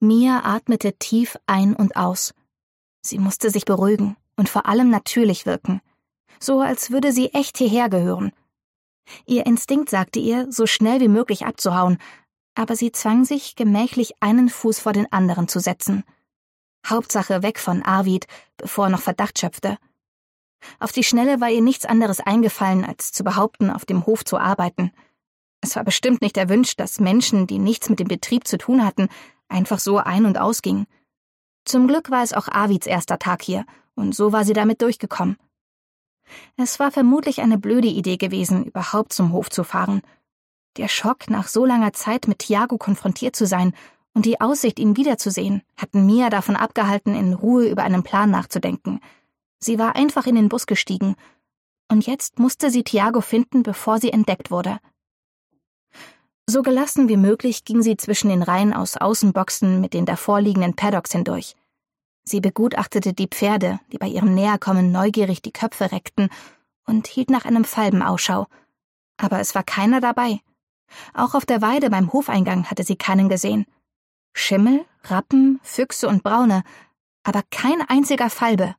Mia atmete tief ein und aus. Sie musste sich beruhigen und vor allem natürlich wirken. So, als würde sie echt hierher gehören. Ihr Instinkt sagte ihr, so schnell wie möglich abzuhauen, aber sie zwang sich, gemächlich einen Fuß vor den anderen zu setzen. Hauptsache weg von Arvid, bevor er noch Verdacht schöpfte. Auf die Schnelle war ihr nichts anderes eingefallen, als zu behaupten, auf dem Hof zu arbeiten. Es war bestimmt nicht erwünscht, dass Menschen, die nichts mit dem Betrieb zu tun hatten, einfach so ein- und ausgingen. Zum Glück war es auch Arvids erster Tag hier, und so war sie damit durchgekommen. Es war vermutlich eine blöde Idee gewesen, überhaupt zum Hof zu fahren. Der Schock, nach so langer Zeit mit Thiago konfrontiert zu sein und die Aussicht, ihn wiederzusehen, hatten Mia davon abgehalten, in Ruhe über einen Plan nachzudenken. Sie war einfach in den Bus gestiegen, und jetzt musste sie Thiago finden, bevor sie entdeckt wurde. So gelassen wie möglich ging sie zwischen den Reihen aus Außenboxen mit den davorliegenden Paddocks hindurch. Sie begutachtete die Pferde, die bei ihrem Näherkommen neugierig die Köpfe reckten, und hielt nach einem Falben Ausschau. Aber es war keiner dabei. Auch auf der Weide beim Hofeingang hatte sie keinen gesehen. Schimmel, Rappen, Füchse und Braune, aber kein einziger Falbe.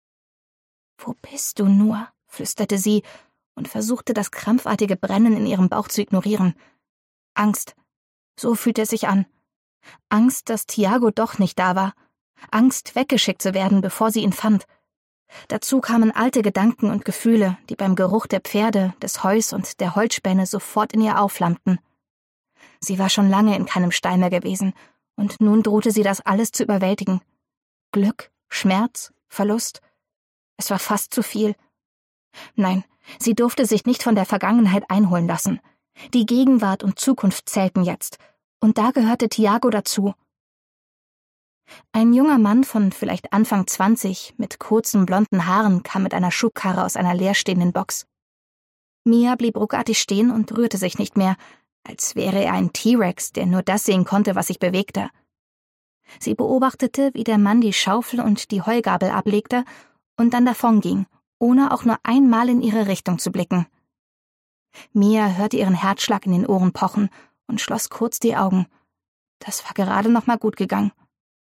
»Wo bist du nur?«, flüsterte sie und versuchte, das krampfartige Brennen in ihrem Bauch zu ignorieren. Angst. So fühlte es sich an. Angst, dass Thiago doch nicht da war. Angst, weggeschickt zu werden, bevor sie ihn fand. Dazu kamen alte Gedanken und Gefühle, die beim Geruch der Pferde, des Heus und der Holzspäne sofort in ihr aufflammten. Sie war schon lange in keinem Stall mehr gewesen, und nun drohte sie das alles zu überwältigen. Glück, Schmerz, Verlust. Es war fast zu viel. Nein, sie durfte sich nicht von der Vergangenheit einholen lassen. Die Gegenwart und Zukunft zählten jetzt, und da gehörte Thiago dazu. Ein junger Mann von vielleicht Anfang 20 mit kurzen blonden Haaren kam mit einer Schubkarre aus einer leerstehenden Box. Mia blieb ruckartig stehen und rührte sich nicht mehr, als wäre er ein T-Rex, der nur das sehen konnte, was sich bewegte. Sie beobachtete, wie der Mann die Schaufel und die Heugabel ablegte und dann davonging, ohne auch nur einmal in ihre Richtung zu blicken. Mia hörte ihren Herzschlag in den Ohren pochen und schloss kurz die Augen. Das war gerade noch mal gut gegangen.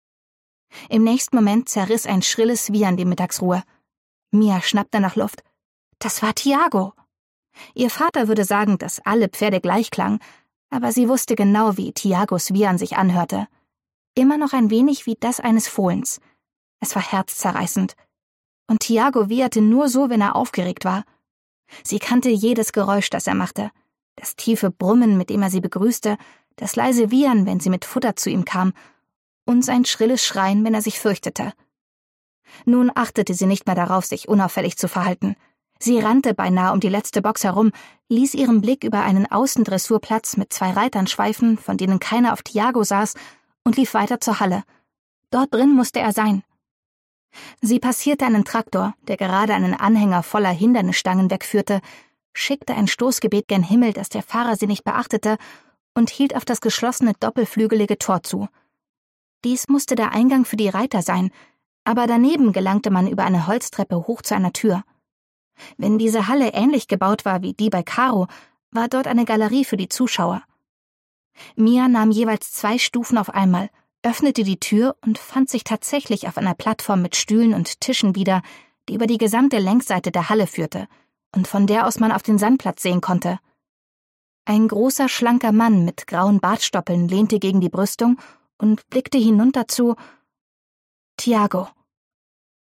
Im nächsten Moment zerriss ein schrilles Wiehern die Mittagsruhe. Mia schnappte nach Luft. Das war Thiago. Ihr Vater würde sagen, dass alle Pferde gleich klangen, aber sie wusste genau, wie Thiagos Wiehern sich anhörte. Immer noch ein wenig wie das eines Fohlens. Es war herzzerreißend. Und Thiago wieherte nur so, wenn er aufgeregt war. Sie kannte jedes Geräusch, das er machte. Das tiefe Brummen, mit dem er sie begrüßte, das leise Wiehern, wenn sie mit Futter zu ihm kam, und sein schrilles Schreien, wenn er sich fürchtete. Nun achtete sie nicht mehr darauf, sich unauffällig zu verhalten. Sie rannte beinahe um die letzte Box herum, ließ ihren Blick über einen Außendressurplatz mit 2 Reitern schweifen, von denen keiner auf Thiago saß, und lief weiter zur Halle. Dort drin musste er sein. Sie passierte einen Traktor, der gerade einen Anhänger voller Hindernisstangen wegführte, schickte ein Stoßgebet gen Himmel, dass der Fahrer sie nicht beachtete, und hielt auf das geschlossene doppelflügelige Tor zu. Dies musste der Eingang für die Reiter sein, aber daneben gelangte man über eine Holztreppe hoch zu einer Tür. Wenn diese Halle ähnlich gebaut war wie die bei Caro, war dort eine Galerie für die Zuschauer. Mia nahm jeweils 2 Stufen auf einmal, öffnete die Tür und fand sich tatsächlich auf einer Plattform mit Stühlen und Tischen wieder, die über die gesamte Längsseite der Halle führte und von der aus man auf den Sandplatz sehen konnte. Ein großer, schlanker Mann mit grauen Bartstoppeln lehnte gegen die Brüstung und blickte hinunter zu Thiago.